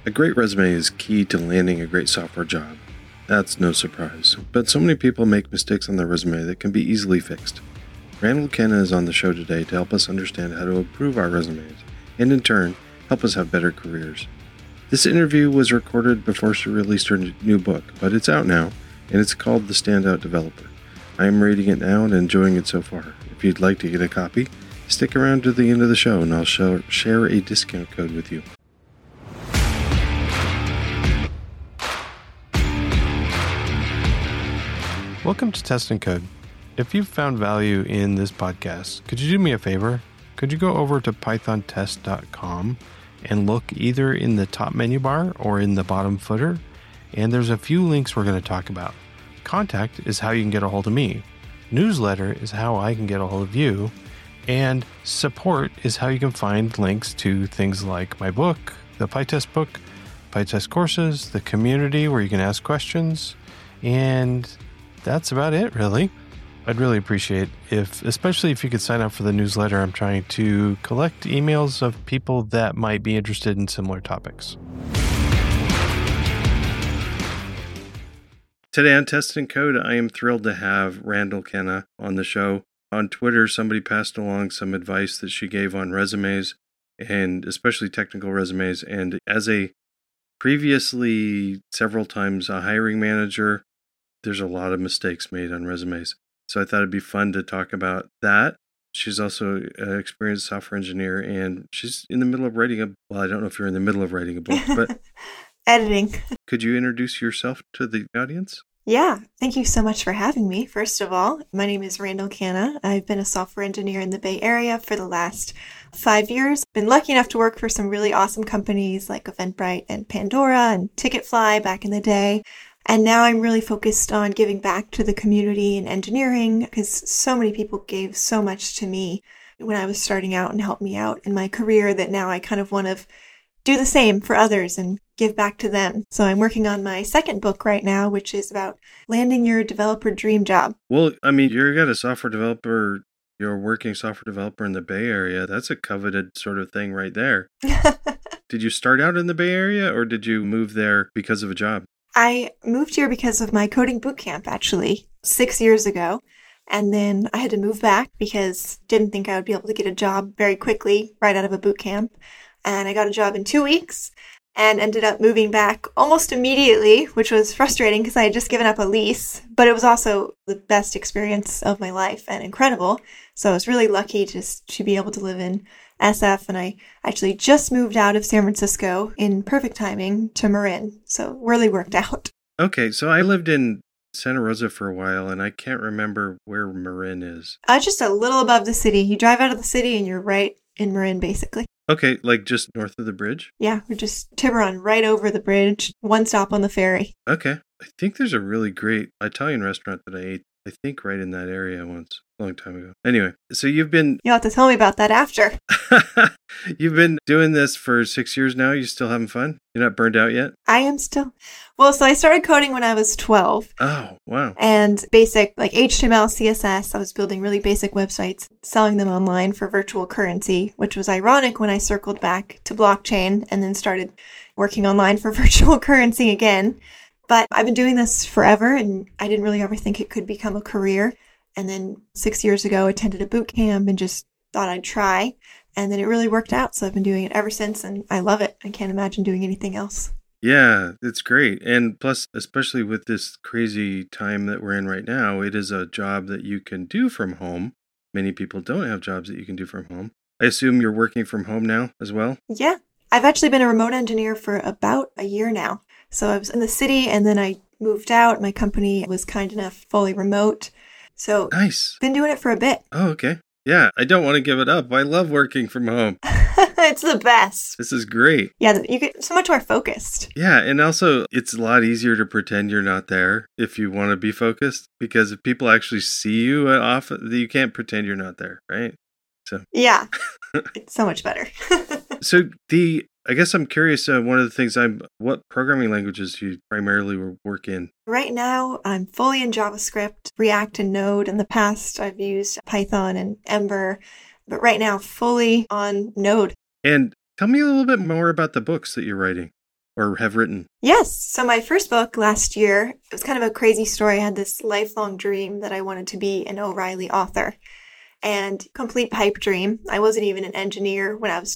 A great resume is key to landing a great software job. That's no surprise, but so many people make mistakes on their resume that can be easily fixed. Randall Kenna is on the show today to help us understand how to improve our resumes, and in turn, help us have better careers. This interview was recorded before she released her new book, but it's out now, and it's called The Standout Developer. I am reading it now and enjoying it so far. If you'd like to get a copy, stick around to the end of the show and I'll share a discount code with you. Welcome to Test and Code. If you've found value in this podcast, could you do me a favor? Could you go over to pythontest.com and look either in the top menu bar or in the bottom footer? And there's a few links we're going to talk about. Contact is how you can get a hold of me. Newsletter is how I can get a hold of you. And support is how you can find links to things like my book, the PyTest book, PyTest courses, the community where you can ask questions, and that's about it, really. I'd really appreciate especially if you could sign up for the newsletter. I'm trying to collect emails of people that might be interested in similar topics. Today on Test and Code, I am thrilled to have Randall Kenna on the show. On Twitter, somebody passed along some advice that she gave on resumes, and especially technical resumes. And as a previously several times a hiring manager, there's a lot of mistakes made on resumes. So I thought it'd be fun to talk about that. She's also an experienced software engineer, and she's in the middle of writing I don't know if you're in the middle of writing a book, but editing. Could you introduce yourself to the audience? Yeah, thank you so much for having me. First of all, my name is Randall Kenna. I've been a software engineer in the Bay Area for the last 5 years. Been lucky enough to work for some really awesome companies like Eventbrite and Pandora and Ticketfly back in the day. And now I'm really focused on giving back to the community in engineering because so many people gave so much to me when I was starting out and helped me out in my career that now I kind of want to do the same for others and give back to them. So I'm working on my second book right now, which is about landing your developer dream job. Well, I mean, you're a software developer, you're a working software developer in the Bay Area. That's a coveted sort of thing right there. Did you start out in the Bay Area or did you move there because of a job? I moved here because of my coding bootcamp, actually, 6 years ago. And then I had to move back because didn't think I would be able to get a job very quickly right out of a bootcamp. And I got a job in 2 weeks and ended up moving back almost immediately, which was frustrating because I had just given up a lease. But it was also the best experience of my life and incredible. So I was really lucky just to be able to live in SF, and I actually just moved out of San Francisco in perfect timing to Marin, so it really worked out. Okay, so I lived in Santa Rosa for a while, and I can't remember where Marin is. Just a little above the city. You drive out of the city, and you're right in Marin, basically. Okay, like just north of the bridge? Yeah, we're just Tiburon, right over the bridge, one stop on the ferry. Okay, I think there's a really great Italian restaurant that I ate, I think right in that area once. A long time ago. Anyway, so you'll have to tell me about that after. You've been doing this for 6 years now. You still having fun? You're not burned out yet? I am still. Well, so I started coding when I was 12. Oh, wow. And basic, like HTML, CSS, I was building really basic websites, selling them online for virtual currency, which was ironic when I circled back to blockchain and then started working online for virtual currency again. But I've been doing this forever, and I didn't really ever think it could become a career. And then 6 years ago, attended a boot camp and just thought I'd try. And then it really worked out. So I've been doing it ever since, and I love it. I can't imagine doing anything else. Yeah, it's great. And plus, especially with this crazy time that we're in right now, it is a job that you can do from home. Many people don't have jobs that you can do from home. I assume you're working from home now as well? Yeah. I've actually been a remote engineer for about a year now. So I was in the city, and then I moved out. My company was kind enough, fully remote. So nice. Been doing it for a bit. Oh, okay. Yeah, I don't want to give it up. I love working from home. It's the best. This is great. Yeah, you get so much more focused. Yeah, and also it's a lot easier to pretend you're not there if you want to be focused, because if people actually see you often, you can't pretend you're not there, right? So yeah, it's so much better. So I guess I'm curious, one of the things what programming languages do you primarily work in? Right now, I'm fully in JavaScript, React, and Node. In the past, I've used Python and Ember, but right now, fully on Node. And tell me a little bit more about the books that you're writing. or have written? Yes. So my first book last year, it was kind of a crazy story. I had this lifelong dream that I wanted to be an O'Reilly author, and complete pipe dream. I wasn't even an engineer when I was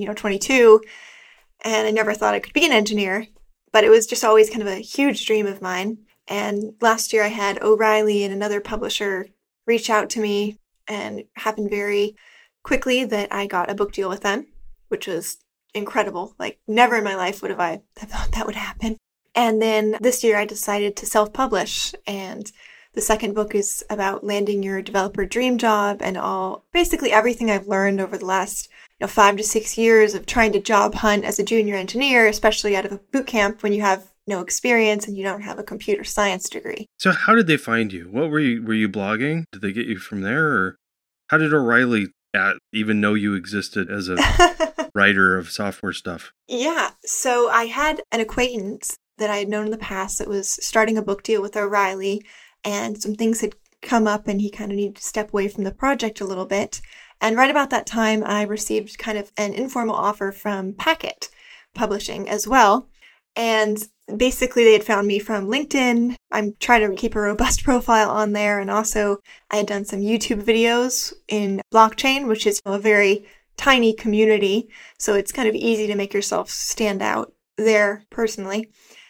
22, and I never thought I could be an engineer, but it was just always kind of a huge dream of mine. And last year I had O'Reilly and another publisher reach out to me, and it happened very quickly that I got a book deal with them, which was incredible. Like, never in my life would have I thought that would happen. And then this year I decided to self-publish, and the second book is about landing your developer dream job and basically everything I've learned over the last 5 to 6 years of trying to job hunt as a junior engineer, especially out of a boot camp when you have no experience and you don't have a computer science degree. So how did they find you? What were you blogging? Did they get you from there, or how did O'Reilly even know you existed as a writer of software stuff? Yeah, so I had an acquaintance that I had known in the past that was starting a book deal with O'Reilly, and some things had come up and he kind of needed to step away from the project a little bit. And right about that time, I received kind of an informal offer from Packet Publishing as well. And basically, they had found me from LinkedIn. I'm trying to keep a robust profile on there. And also, I had done some YouTube videos in blockchain, which is a very tiny community. So it's kind of easy to make yourself stand out there personally.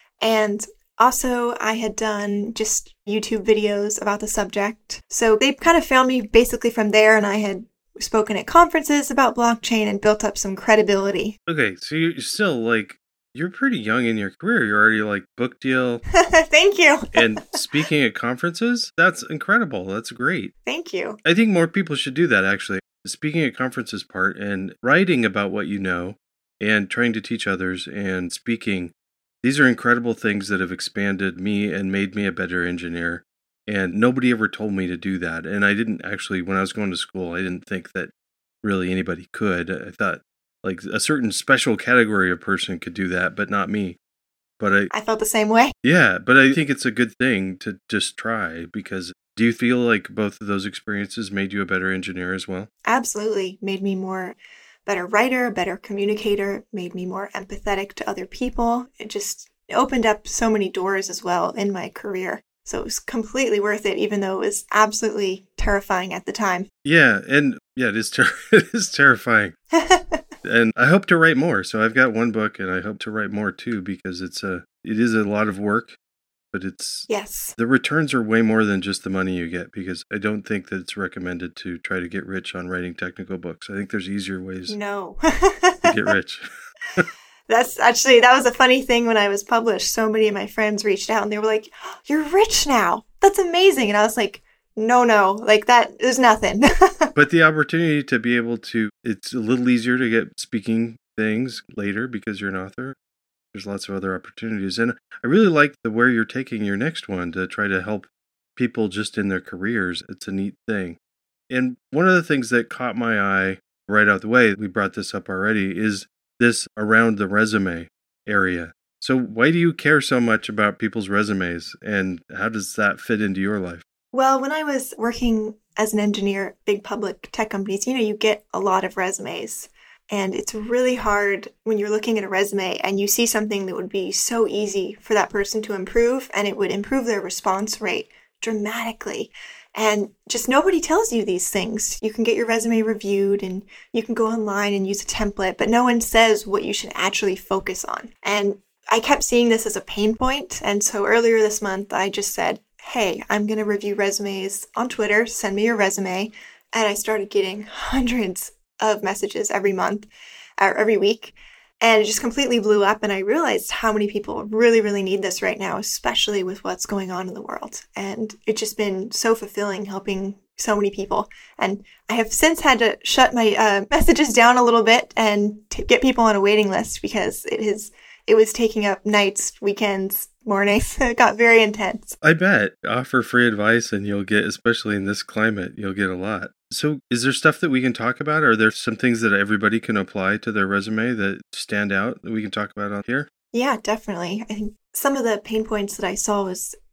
And also, I had done just YouTube videos about the subject. So they kind of found me basically from there, and I had spoken at conferences about blockchain and built up some credibility. Okay, so you're still you're pretty young in your career. You're already book deal. Thank you. And speaking at conferences, that's incredible. That's great. Thank you. I think more people should do that, actually. Speaking at conferences part and writing about what you know and trying to teach others and speaking. These are incredible things that have expanded me and made me a better engineer. And nobody ever told me to do that. And I didn't actually, when I was going to school, I didn't think that really anybody could. I thought a certain special category of person could do that, but not me. But I felt the same way. Yeah, but I think it's a good thing to just try, because do you feel like both of those experiences made you a better engineer as well? Absolutely. Made me better writer, better communicator, made me more empathetic to other people. It just opened up so many doors as well in my career. So it was completely worth it, even though it was absolutely terrifying at the time. Yeah, and it is it is terrifying. And I hope to write more. So I've got one book, and I hope to write more too, because it is a lot of work, but yes. The returns are way more than just the money you get, because I don't think that it's recommended to try to get rich on writing technical books. I think there's easier ways to get rich. That was a funny thing when I was published. So many of my friends reached out and they were like, "You're rich now. That's amazing." And I was like, no, that is nothing. But the opportunity to be able to, it's a little easier to get speaking things later because you're an author. There's lots of other opportunities. And I really like where you're taking your next one to try to help people just in their careers. It's a neat thing. And one of the things that caught my eye right out the way, we brought this up already, is this around the resume area. So why do you care so much about people's resumes, and how does that fit into your life? Well, when I was working as an engineer at big public tech companies, you get a lot of resumes. And it's really hard when you're looking at a resume and you see something that would be so easy for that person to improve, and it would improve their response rate dramatically. And just nobody tells you these things. You can get your resume reviewed and you can go online and use a template, but no one says what you should actually focus on. And I kept seeing this as a pain point. And so earlier this month, I just said, hey, I'm going to review resumes on Twitter. Send me your resume. And I started getting hundreds of messages every month or every week. And it just completely blew up. And I realized how many people really, really need this right now, especially with what's going on in the world. And it's just been so fulfilling helping so many people. And I have since had to shut my messages down a little bit and get people on a waiting list, because it was taking up nights, weekends, mornings. It got very intense. I bet. Offer free advice and you'll get, especially in this climate, you'll get a lot. So is there stuff that we can talk about? Are there some things that everybody can apply to their resume that stand out that we can talk about on here? Yeah, definitely. I think some of the pain points that I saw was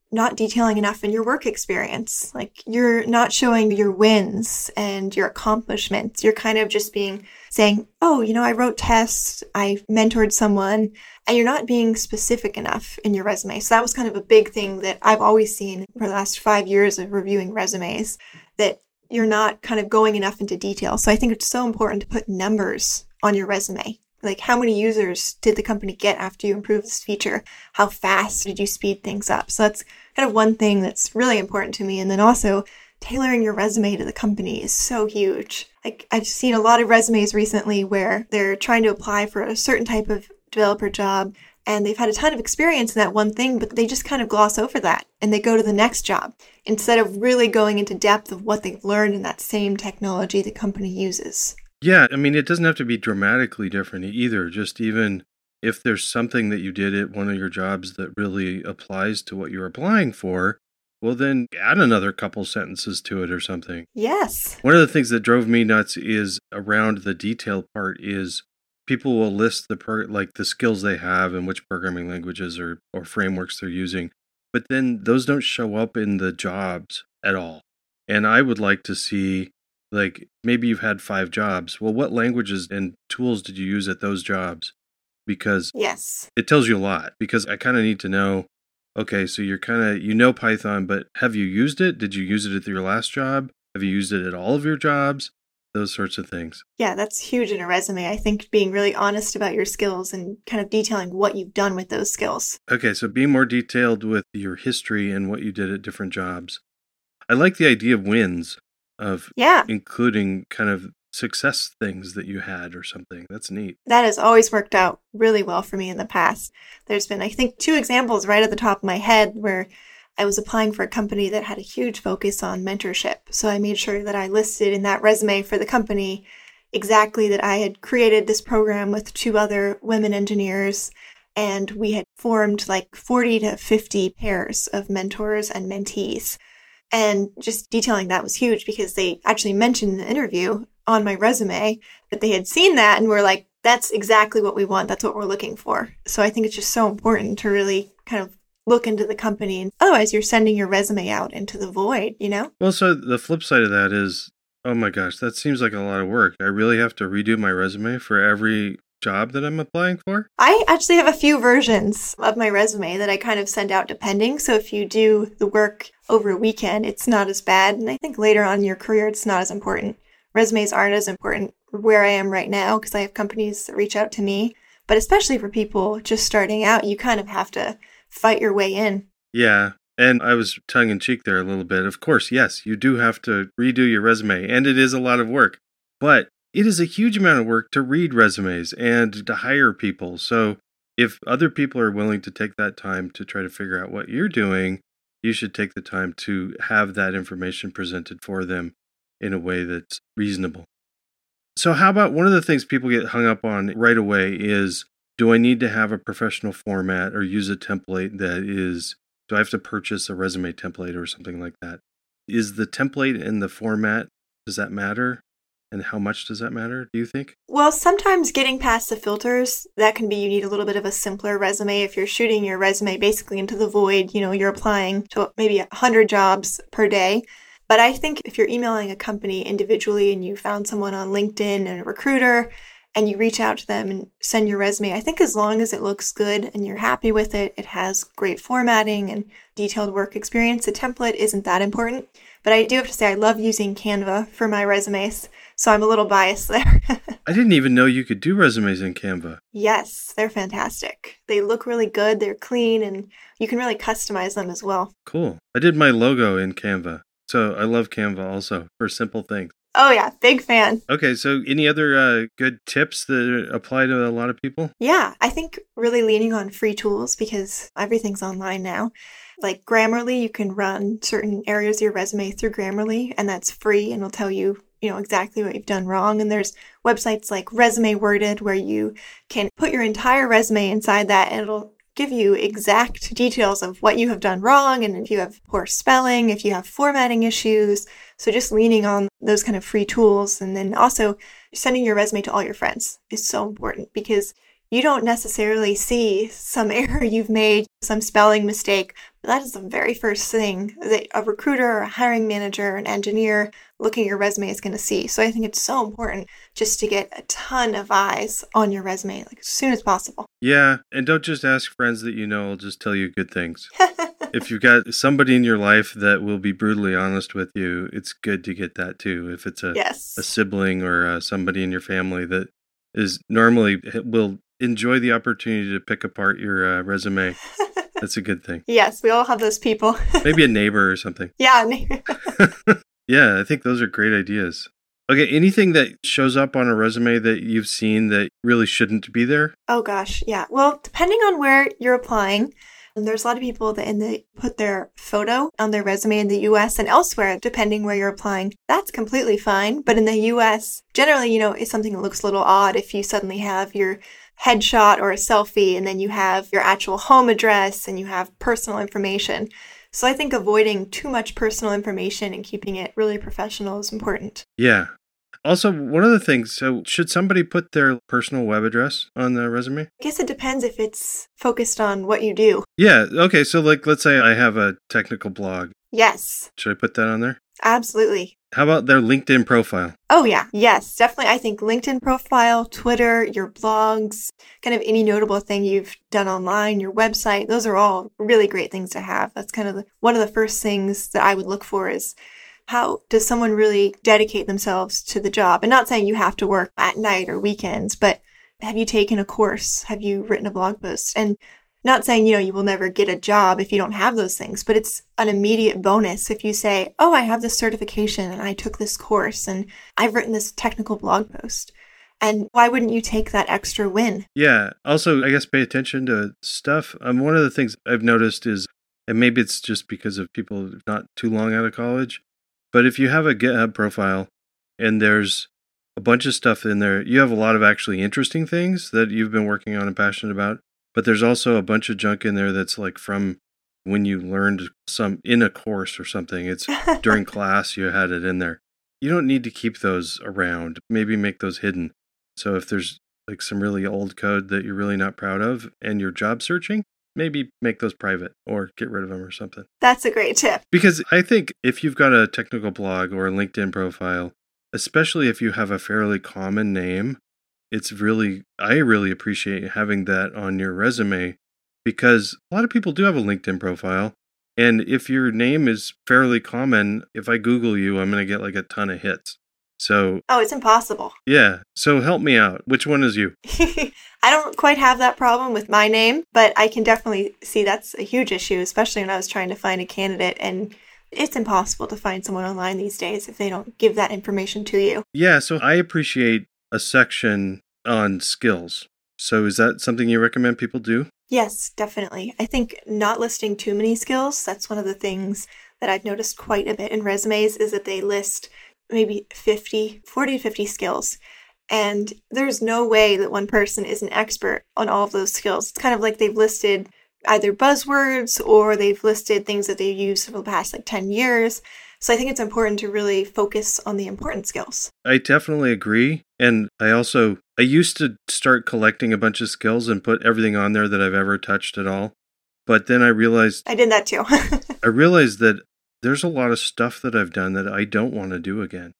not detailing enough in your work experience. Like you're not showing your wins and your accomplishments. You're kind of just saying, oh, I wrote tests, I mentored someone, and you're not being specific enough in your resume. So that was kind of a big thing that I've always seen for the last 5 years of reviewing resumes, that you're not kind of going enough into detail. So I think it's so important to put numbers on your resume. Like how many users did the company get after you improved this feature? How fast did you speed things up? So that's kind of one thing that's really important to me. And then also tailoring your resume to the company is so huge. Like I've seen a lot of resumes recently where they're trying to apply for a certain type of developer job and they've had a ton of experience in that one thing, but they just kind of gloss over that and they go to the next job instead of really going into depth of what they've learned in that same technology the company uses. Yeah, I mean, it doesn't have to be dramatically different either. Just even if there's something that you did at one of your jobs that really applies to what you're applying for, well, then add another couple sentences to it or something. Yes. One of the things that drove me nuts is around the detail part is people will list the skills they have and which programming languages or frameworks they're using, but then those don't show up in the jobs at all. And I would like to see, like, maybe you've had 5 jobs. Well, what languages and tools did you use at those jobs? Because yes, it tells you a lot. Because I kind of need to know, okay, so you're Python, but have you used it? Did you use it at your last job? Have you used it at all of your jobs? Those sorts of things. Yeah, that's huge in a resume. I think being really honest about your skills and kind of detailing what you've done with those skills. Okay, so being more detailed with your history and what you did at different jobs. I like the idea of wins, of including kind of success things that you had or something. That's neat. That has always worked out really well for me in the past. There's been, I think, 2 examples right at the top of my head where I was applying for a company that had a huge focus on mentorship. So I made sure that I listed in that resume for the company exactly that I had created this program with 2 other women engineers, and we had formed like 40 to 50 pairs of mentors and mentees. And just detailing that was huge because they actually mentioned in the interview on my resume that they had seen that and were like, that's exactly what we want. That's what we're looking for. So I think it's just so important to really kind of look into the company. And otherwise, you're sending your resume out into the void, Well, so the flip side of that is, oh my gosh, that seems like a lot of work. I really have to redo my resume for every job that I'm applying for? I actually have a few versions of my resume that I kind of send out depending. So if you do the work over a weekend, it's not as bad. And I think later on in your career, it's not as important. Resumes aren't as important where I am right now because I have companies that reach out to me. But especially for people just starting out, you kind of have to fight your way in. Yeah. And I was tongue in cheek there a little bit. Of course, yes, you do have to redo your resume, and it is a lot of work. But it is a huge amount of work to read resumes and to hire people. So if other people are willing to take that time to try to figure out what you're doing, you should take the time to have that information presented for them in a way that's reasonable. So how about one of the things people get hung up on right away is, do I need to have a professional format or use a template do I have to purchase a resume template or something like that? Is the template and the format, does that matter? And how much does that matter, do you think? Well, sometimes getting past the filters, that can be you need a little bit of a simpler resume. If you're shooting your resume basically into the void, you're applying to maybe 100 jobs per day. But I think if you're emailing a company individually and you found someone on LinkedIn and a recruiter and you reach out to them and send your resume, I think as long as it looks good and you're happy with it, it has great formatting and detailed work experience, the template isn't that important. But I do have to say I love using Canva for my resumes, so I'm a little biased there. I didn't even know you could do resumes in Canva. Yes, they're fantastic. They look really good, they're clean, and you can really customize them as well. Cool. I did my logo in Canva, so I love Canva also for simple things. Oh yeah, big fan. Okay, so any other good tips that apply to a lot of people? Yeah, I think really leaning on free tools because everything's online now. Like Grammarly, you can run certain areas of your resume through Grammarly, and that's free and will tell you, exactly what you've done wrong. And there's websites like Resume Worded where you can put your entire resume inside that and it'll give you exact details of what you have done wrong and if you have poor spelling, if you have formatting issues. So just leaning on those kind of free tools, and then also sending your resume to all your friends is so important because you don't necessarily see some error you've made, some spelling mistake. But that is the very first thing that a recruiter, a hiring manager, an engineer looking at your resume is going to see. So I think it's so important just to get a ton of eyes on your resume, like as soon as possible. Yeah, and don't just ask friends that you know will just tell you good things. If you've got somebody in your life that will be brutally honest with you, it's good to get that too. If it's a sibling or somebody in your family that is normally will enjoy the opportunity to pick apart your resume, that's a good thing. Yes, we all have those people. Maybe a neighbor or something. Yeah, a neighbor. Yeah, I think those are great ideas. Okay, anything that shows up on a resume that you've seen that really shouldn't be there? Oh gosh, yeah. Well, depending on where you're applying, there's a lot of people that put their photo on their resume in the US and elsewhere, depending where you're applying. That's completely fine. But in the US, generally, it's something that looks a little odd if you suddenly have your headshot or a selfie and then you have your actual home address and you have personal information. So I think avoiding too much personal information and keeping it really professional is important. Yeah. Also, one of the things, so should somebody put their personal web address on their resume? I guess it depends if it's focused on what you do. Yeah. Okay. So let's say I have a technical blog. Yes. Should I put that on there? Absolutely. How about their LinkedIn profile? Oh, yeah. Yes, definitely. I think LinkedIn profile, Twitter, your blogs, kind of any notable thing you've done online, your website, those are all really great things to have. That's kind of one of the first things that I would look for is how does someone really dedicate themselves to the job? And not saying you have to work at night or weekends, but have you taken a course? Have you written a blog post? And not saying, you will never get a job if you don't have those things, but it's an immediate bonus if you say, oh, I have this certification and I took this course and I've written this technical blog post. And why wouldn't you take that extra win? Yeah. Also, I guess pay attention to stuff. One of the things I've noticed is, and maybe it's just because of people not too long out of college, but if you have a GitHub profile and there's a bunch of stuff in there, you have a lot of actually interesting things that you've been working on and passionate about. But there's also a bunch of junk in there that's like from when you learned some in a course or something. It's during class you had it in there. You don't need to keep those around. Maybe make those hidden. So if there's like some really old code that you're really not proud of and you're job searching, maybe make those private or get rid of them or something. That's a great tip. Because I think if you've got a technical blog or a LinkedIn profile, especially if you have a fairly common name, I really appreciate having that on your resume because a lot of people do have a LinkedIn profile. And if your name is fairly common, if I Google you, I'm going to get like a ton of hits. So, it's impossible. Yeah. So help me out. Which one is you? I don't quite have that problem with my name, but I can definitely see that's a huge issue, especially when I was trying to find a candidate. And it's impossible to find someone online these days if they don't give that information to you. Yeah. So I appreciate a section on skills. So is that something you recommend people do? Yes, definitely. I think not listing too many skills, that's one of the things that I've noticed quite a bit in resumes is that they list maybe 40 to 50 skills. And there's no way that one person is an expert on all of those skills. It's kind of like they've listed either buzzwords or they've listed things that they've used for the past 10 years. So I think it's important to really focus on the important skills. I definitely agree. And I used to start collecting a bunch of skills and put everything on there that I've ever touched at all. But then I realized... I did that too. I realized that there's a lot of stuff that I've done that I don't want to do again.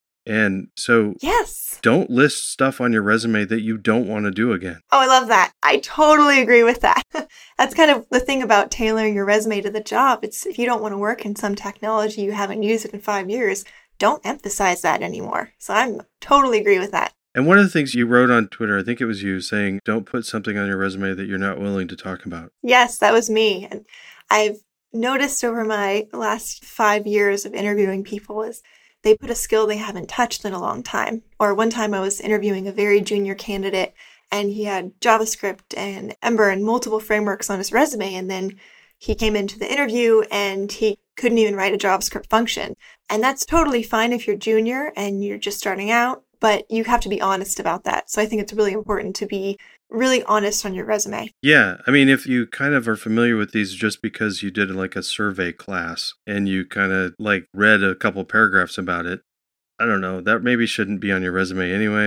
And so yes, don't list stuff on your resume that you don't want to do again. Oh, I love that. I totally agree with that. That's kind of the thing about tailoring your resume to the job. It's if you don't want to work in some technology, you haven't used it in 5 years, don't emphasize that anymore. So I totally agree with that. And one of the things you wrote on Twitter, I think it was you, saying don't put something on your resume that you're not willing to talk about. Yes, that was me. And I've noticed over my last 5 years of interviewing people is they put a skill they haven't touched in a long time. Or one time I was interviewing a very junior candidate and he had JavaScript and Ember and multiple frameworks on his resume. And then he came into the interview and he couldn't even write a JavaScript function. And that's totally fine if you're junior and you're just starting out, but you have to be honest about that. So I think it's really important to be really honest on your resume. Yeah. I mean, if you kind of are familiar with these just because you did like a survey class and you kind of like read a couple paragraphs about it, I don't know, that maybe shouldn't be on your resume anyway.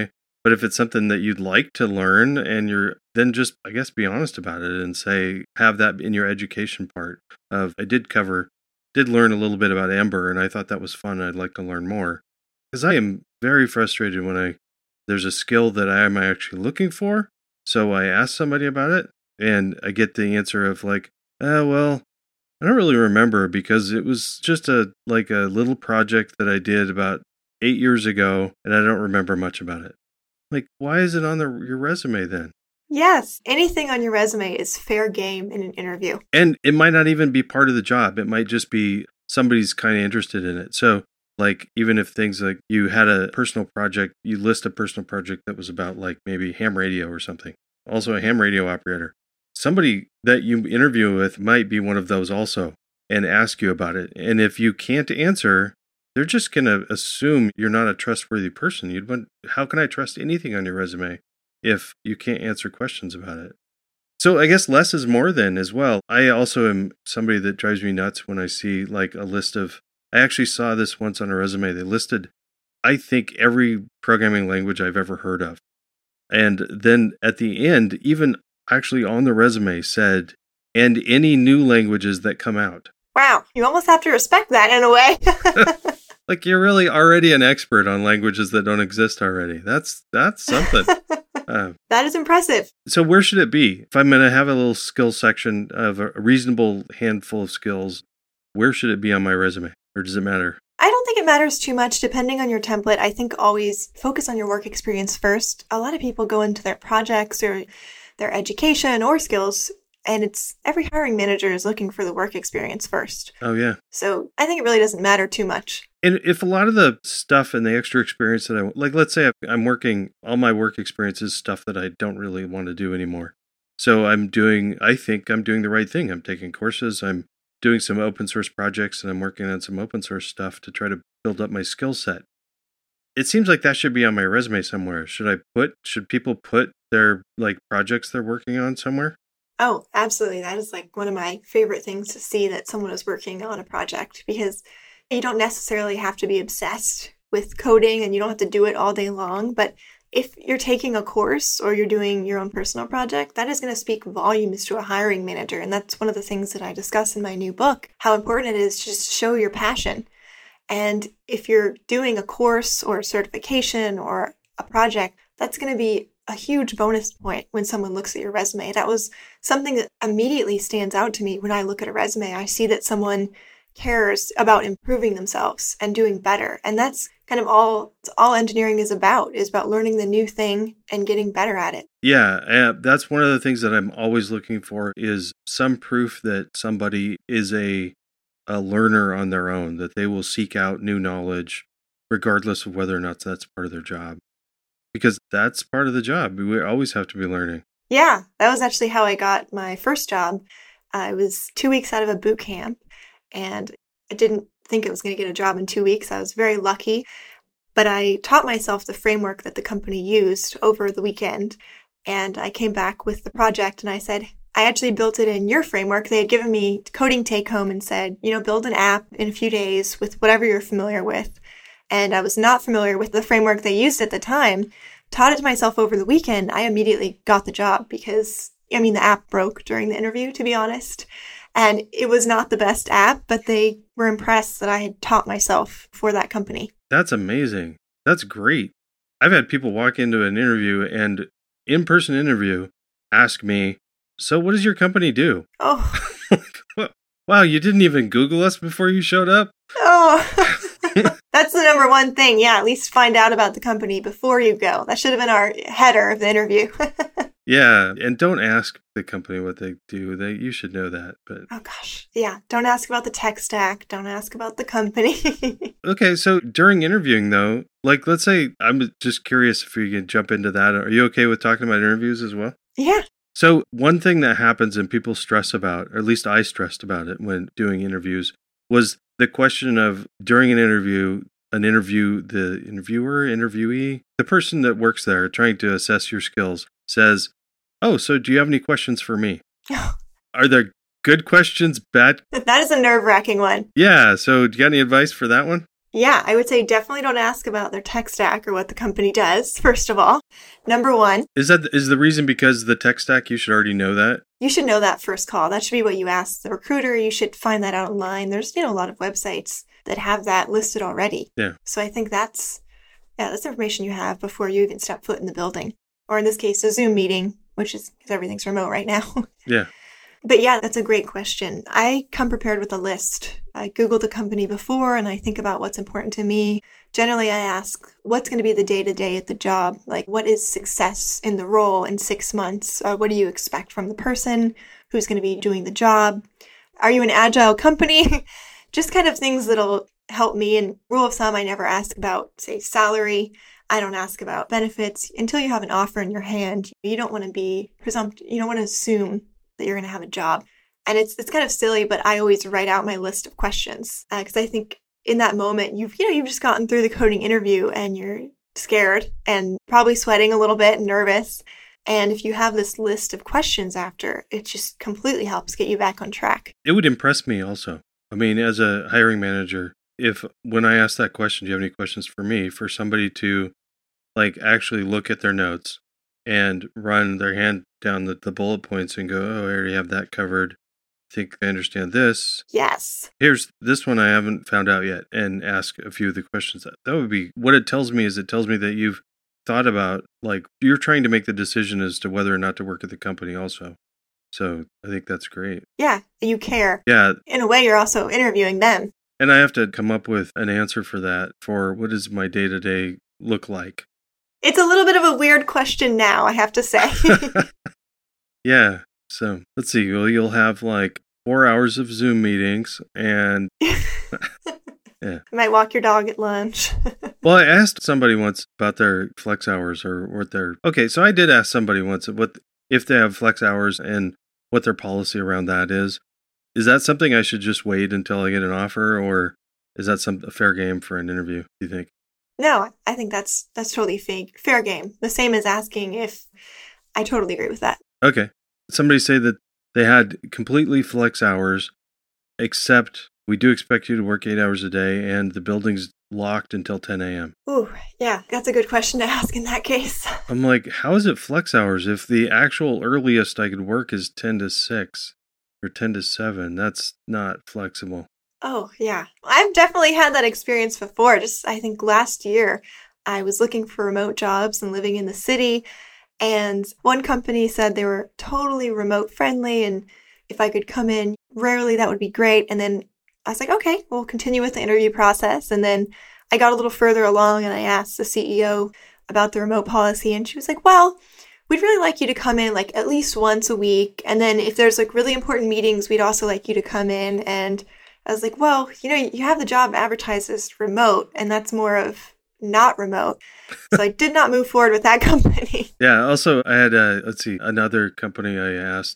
But if it's something that you'd like to learn and then just, I guess, be honest about it and say, have that in your education part of, I did learn a little bit about Ember and I thought that was fun. I'd like to learn more. Because I am very frustrated when there's a skill that I am actually looking for. So I ask somebody about it and I get the answer of like, well, I don't really remember because it was just a little project that I did about 8 years ago and I don't remember much about it. Like, why is it on your resume then? Yes, anything on your resume is fair game in an interview. And it might not even be part of the job. It might just be somebody's kind of interested in it. So, like, even if things like you had a personal project, you list a personal project that was about like maybe ham radio or something. Also a ham radio operator. Somebody that you interview with might be one of those also and ask you about it. And if you can't answer, they're just going to assume you're not a trustworthy person. How can I trust anything on your resume if you can't answer questions about it? So I guess less is more then as well. I also am somebody that drives me nuts when I see like a list of, I actually saw this once on a resume. They listed, I think, every programming language I've ever heard of. And then at the end, even actually on the resume said, and any new languages that come out. Wow, you almost have to respect that in a way. Like you're really already an expert on languages that don't exist already. That's something. That is impressive. So where should it be? If I'm going to have a little skill section of a reasonable handful of skills, where should it be on my resume? Or does it matter? I don't think it matters too much depending on your template. I think always focus on your work experience first. A lot of people go into their projects or their education or skills, and it's every hiring manager is looking for the work experience first. Oh, yeah. So I think it really doesn't matter too much. And if a lot of the stuff and the extra experience that let's say I'm working, all my work experience is stuff that I don't really want to do anymore. So I think I'm doing the right thing. I'm taking courses, I'm doing some open source projects, and I'm working on some open source stuff to try to build up my skill set. It seems like that should be on my resume somewhere. Should people put their like projects they're working on somewhere? Oh, absolutely. That is like one of my favorite things to see, that someone is working on a project, because you don't necessarily have to be obsessed with coding and you don't have to do it all day long. But if you're taking a course or you're doing your own personal project, that is going to speak volumes to a hiring manager. And that's one of the things that I discuss in my new book, how important it is to just show your passion. And if you're doing a course or a certification or a project, that's going to be a huge bonus point when someone looks at your resume. That was something that immediately stands out to me when I look at a resume. I see that someone cares about improving themselves and doing better. And that's kind of all engineering is about learning the new thing and getting better at it. Yeah, that's one of the things that I'm always looking for is some proof that somebody is a learner on their own, that they will seek out new knowledge regardless of whether or not that's part of their job. Because that's part of the job. We always have to be learning. Yeah, that was actually how I got my first job. I was 2 weeks out of a boot camp, and I didn't think I was going to get a job in 2 weeks. I was very lucky, but I taught myself the framework that the company used over the weekend, and I came back with the project, and I said, I actually built it in your framework. They had given me coding take home and said, build an app in a few days with whatever you're familiar with. And I was not familiar with the framework they used at the time, taught it to myself over the weekend. I immediately got the job because, the app broke during the interview, to be honest. And it was not the best app, but they were impressed that I had taught myself for that company. That's amazing. That's great. I've had people walk into an interview and in-person interview ask me, so what does your company do? Oh. Wow, you didn't even Google us before you showed up? Oh. That's the number one thing. Yeah, at least find out about the company before you go. That should have been our header of the interview. Yeah, and don't ask the company what they do. You should know that. But oh gosh, yeah. Don't ask about the tech stack. Don't ask about the company. Okay, so during interviewing though, like let's say, I'm just curious if you can jump into that. Are you okay with talking about interviews as well? Yeah. So one thing that happens and people stress about, or at least I stressed about it when doing interviews, was the question of during an interview, the interviewer, interviewee, the person that works there trying to assess your skills says, oh, so do you have any questions for me? Are there good questions, bad? That is a nerve-wracking one. Yeah, so do you got any advice for that one? Yeah, I would say definitely don't ask about their tech stack or what the company does, first of all. Number one, Is the reason because the tech stack, you should already know that? you should know that first call. That should be what you ask the recruiter. You should find that out online. There's, a lot of websites that have that listed already. Yeah. So I think that's information you have before you even step foot in the building. Or in this case, a Zoom meeting, which is because everything's remote right now. Yeah. But yeah, that's a great question. I come prepared with a list. I Googled the company before and I think about what's important to me. Generally, I ask, what's going to be the day-to-day at the job? Like, what is success in the role in 6 months? What do you expect from the person who's going to be doing the job? Are you an agile company? Just kind of things that'll help me. And rule of thumb, I never ask about, say, salary. I don't ask about benefits until you have an offer in your hand. You don't want to be presumptive. You don't want to assume that you're going to have a job. And it's kind of silly, but I always write out my list of questions because I think in that moment, you've just gotten through the coding interview and you're scared and probably sweating a little bit and nervous. And if you have this list of questions after, it just completely helps get you back on track. It would impress me also. I mean, as a hiring manager, if when I ask that question, do you have any questions for me, for somebody to actually look at their notes and run their hand down the bullet points and go, oh, I already have that covered. I think I understand this. Yes. Here's this one I haven't found out yet, and ask a few of the questions. That would be what it tells me that you've thought about, you're trying to make the decision as to whether or not to work at the company also. So I think that's great. Yeah, you care. Yeah. In a way, you're also interviewing them. And I have to come up with an answer for that, for what does my day-to-day look like? It's a little bit of a weird question now, I have to say. Yeah. So let's see. Well, you'll have 4 hours of Zoom meetings and yeah. Might walk your dog at lunch. Well, I asked somebody once about their flex hours or what their... Okay, so I did ask somebody once if they have flex hours and what their policy around that is. Is that something I should just wait until I get an offer, or is that a fair game for an interview, do you think? No, I think that's totally fair game. The same as asking if... I totally agree with that. Okay. Somebody say that they had completely flex hours, except we do expect you to work 8 hours a day and the building's locked until 10 a.m. Ooh, yeah, that's a good question to ask in that case. I'm like, how is it flex hours if the actual earliest I could work is 10 to 6 or 10 to 7? That's not flexible. Oh, yeah. I've definitely had that experience before. I think last year, I was looking for remote jobs and living in the city. And one company said they were totally remote friendly. And if I could come in rarely, that would be great. And then I was like, okay, we'll continue with the interview process. And then I got a little further along and I asked the CEO about the remote policy. And she was like, well, we'd really like you to come in at least once a week. And then if there's really important meetings, we'd also like you to come in. And I was like, well, you have the job advertised as remote, and that's more of not remote. So I did not move forward with that company. Yeah. Also, I had, another company I asked,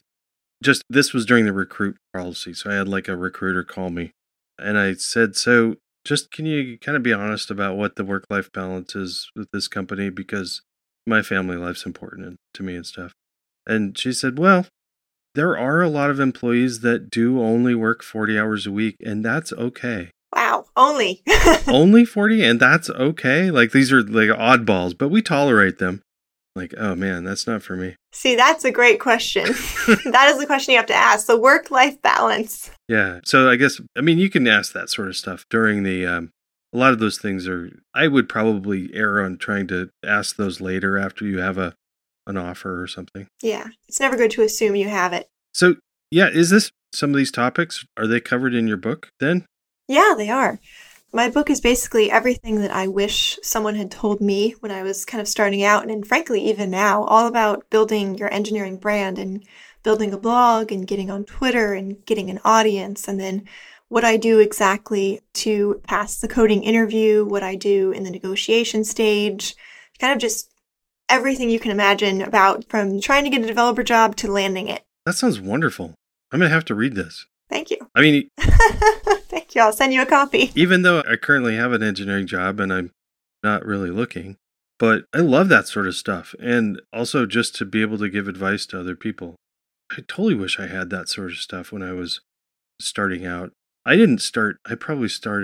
this was during the recruit policy. So I had a recruiter call me and I said, so just can you kind of be honest about what the work-life balance is with this company? Because my family life's important to me and stuff. And she said, well, there are a lot of employees that do only work 40 hours a week, and that's okay. Wow, only. Only 40? And that's okay? These are oddballs, but we tolerate them. Oh man, that's not for me. See, that's a great question. That is the question you have to ask. The work-life balance. Yeah. So I guess, you can ask that sort of stuff during the, a lot of those things I would probably err on trying to ask those later after you have an offer or something. Yeah. It's never good to assume you have it. So yeah, is this some of these topics, are they covered in your book then? Yeah, they are. My book is basically everything that I wish someone had told me when I was kind of starting out, and frankly, even now, all about building your engineering brand and building a blog and getting on Twitter and getting an audience, and then what I do exactly to pass the coding interview, what I do in the negotiation stage, kind of just everything you can imagine about from trying to get a developer job to landing it. That sounds wonderful. I'm going to have to read this. Thank you. Thank you. I'll send you a copy. Even though I currently have an engineering job and I'm not really looking, but I love that sort of stuff. And also just to be able to give advice to other people. I totally wish I had that sort of stuff when I was starting out. I probably started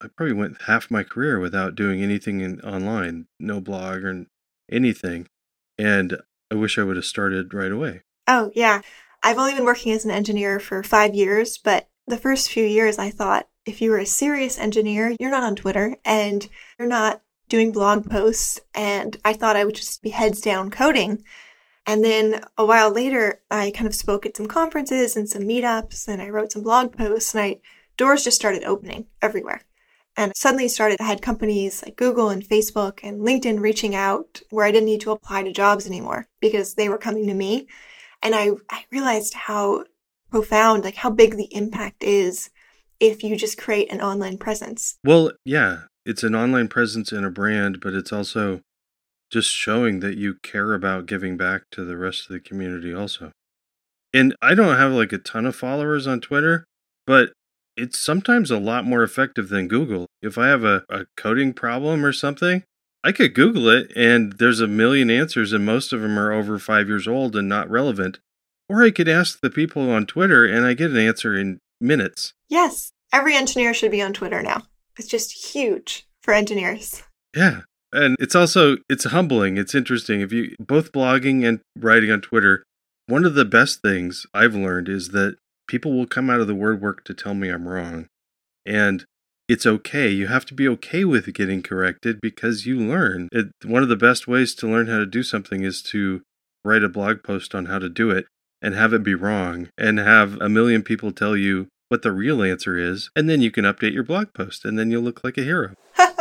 I probably went half my career without doing anything online, no blog or anything. And I wish I would have started right away. Oh, yeah. I've only been working as an engineer for 5 years, but the first few years I thought if you were a serious engineer, you're not on Twitter and you're not doing blog posts. And I thought I would just be heads down coding. And then a while later, I kind of spoke at some conferences and some meetups, and I wrote some blog posts, and doors just started opening everywhere. And suddenly I had companies like Google and Facebook and LinkedIn reaching out where I didn't need to apply to jobs anymore because they were coming to me. And I realized how profound, like how big the impact is if you just create an online presence. Well, yeah, it's an online presence and a brand, but it's also just showing that you care about giving back to the rest of the community also. And I don't have like a ton of followers on Twitter, but it's sometimes a lot more effective than Google. If I have a coding problem or something, I could Google it and there's a million answers and most of them are over 5 years old and not relevant. Or I could ask the people on Twitter and I get an answer in minutes. Yes, every engineer should be on Twitter now. It's just huge for engineers. Yeah. And it's humbling. It's interesting. If you both blogging and writing on Twitter, one of the best things I've learned is that people will come out of the word work to tell me I'm wrong. And it's okay. You have to be okay with getting corrected because you learn. One of the best ways to learn how to do something is to write a blog post on how to do it and have it be wrong and have a million people tell you what the real answer is. And then you can update your blog post and then you'll look like a hero.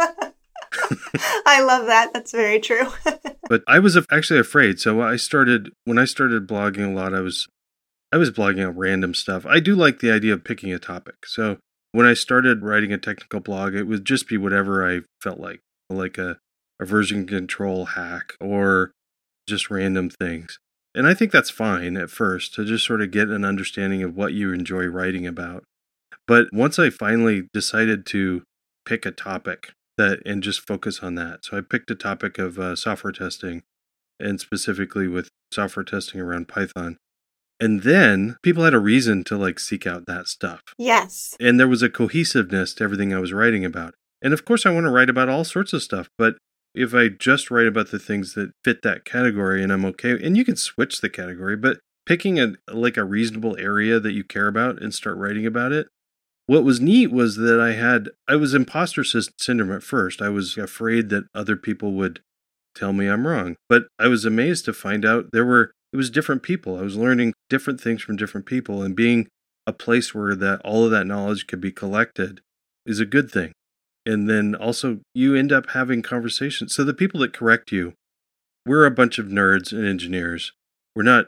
I love that. That's very true. But I was actually afraid. So when I started blogging a lot, I was blogging on random stuff. I do like the idea of picking a topic. So when I started writing a technical blog, it would just be whatever I felt like a version control hack or just random things. And I think that's fine at first to just sort of get an understanding of what you enjoy writing about. But once I finally decided to pick a topic and just focus on that. So I picked a topic of software testing and specifically with software testing around Python. And then people had a reason to seek out that stuff. Yes. And there was a cohesiveness to everything I was writing about. And of course I want to write about all sorts of stuff, but if I just write about the things that fit that category and I'm okay, and you can switch the category, but picking a reasonable area that you care about and start writing about it. What was neat was that I was imposter syndrome at first. I was afraid that other people would tell me I'm wrong, but I was amazed to find out it was different people. I was learning different things from different people, and being a place where all of that knowledge could be collected is a good thing. And then also you end up having conversations. So the people that correct you, we're a bunch of nerds and engineers. We're not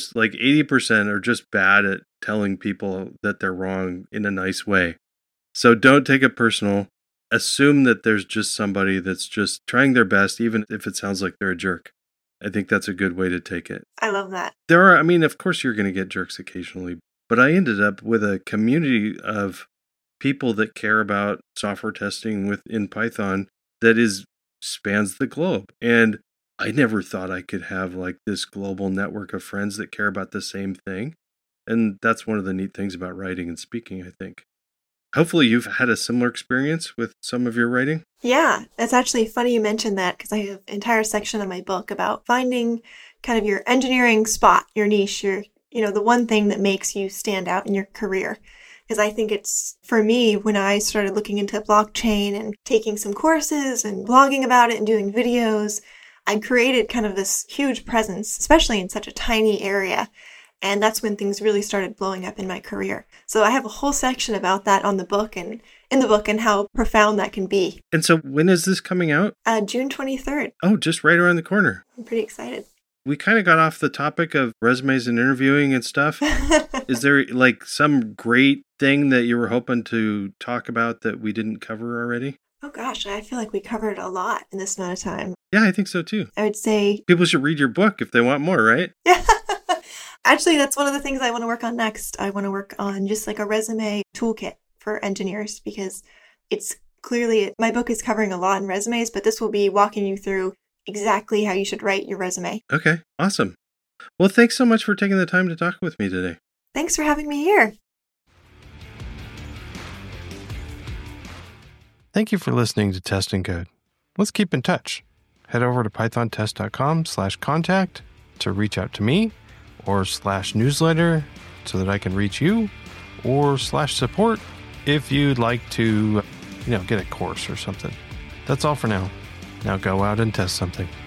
80% are just bad at telling people that they're wrong in a nice way. So don't take it personal. Assume that there's just somebody that's just trying their best, even if it sounds like they're a jerk. I think that's a good way to take it. I love that. Of course you're going to get jerks occasionally, but I ended up with a community of people that care about software testing in Python that spans the globe. And I never thought I could have this global network of friends that care about the same thing. And that's one of the neat things about writing and speaking, I think. Hopefully you've had a similar experience with some of your writing. Yeah, it's actually funny you mentioned that because I have an entire section in my book about finding kind of your engineering spot, your niche, the one thing that makes you stand out in your career. Because I think it's, for me, when I started looking into blockchain and taking some courses and blogging about it and doing videos, I created kind of this huge presence, especially in such a tiny area. And that's when things really started blowing up in my career. So I have a whole section about that in the book and how profound that can be. And so when is this coming out? June 23rd. Oh, just right around the corner. I'm pretty excited. We kind of got off the topic of resumes and interviewing and stuff. Is there some great thing that you were hoping to talk about that we didn't cover already? Oh gosh, I feel like we covered a lot in this amount of time. Yeah, I think so too. I would say people should read your book if they want more, right? Yeah. Actually, that's one of the things I want to work on next. I want to work on just a resume toolkit for engineers because it's clearly, my book is covering a lot in resumes, but this will be walking you through exactly how you should write your resume. Okay, awesome. Well, thanks so much for taking the time to talk with me today. Thanks for having me here. Thank you for listening to Test and Code. Let's keep in touch. Head over to pythontest.com/contact to reach out to me, or /newsletter so that I can reach you, or /support if you'd like to, get a course or something. That's all for now. Now go out and test something.